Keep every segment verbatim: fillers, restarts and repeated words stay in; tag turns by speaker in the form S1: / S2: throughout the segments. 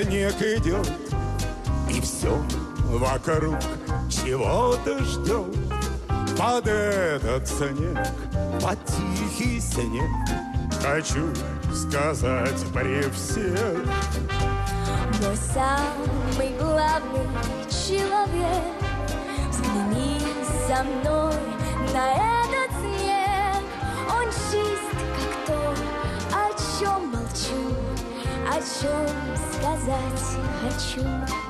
S1: снег идет, и все вокруг чего-то ждет. Под этот снег, под тихий снег, хочу сказать при всех:
S2: мой самый главный человек, взгляни со мной на этот снег. Он чист, как то, о чем молчу, о чем сказать хочу.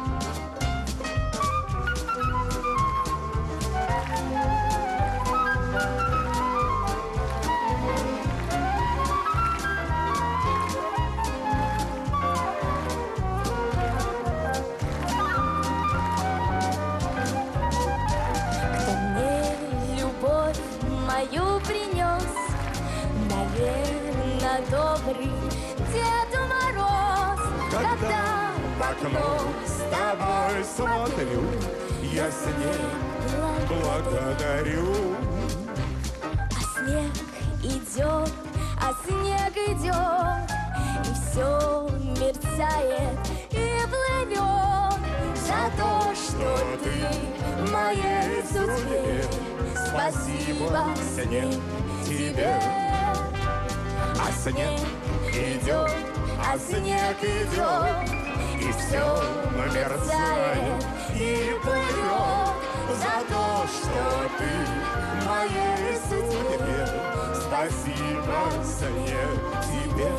S2: Мою принес, наверное, добрый Дед Мороз.
S1: Когда в окно с тобой смотрю, я снег благодарю.
S2: А снег идет, а снег идет, и все мерцает и плывет. За то, что ты в моей судьбе, спасибо, снег, тебе.
S1: А снег идет, а снег идет, и все мерцает и плывет. За то, что ты в моей судьбе, спасибо, снег, тебе.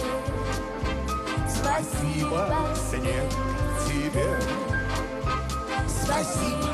S1: Спасибо, снег, тебе. Спасибо.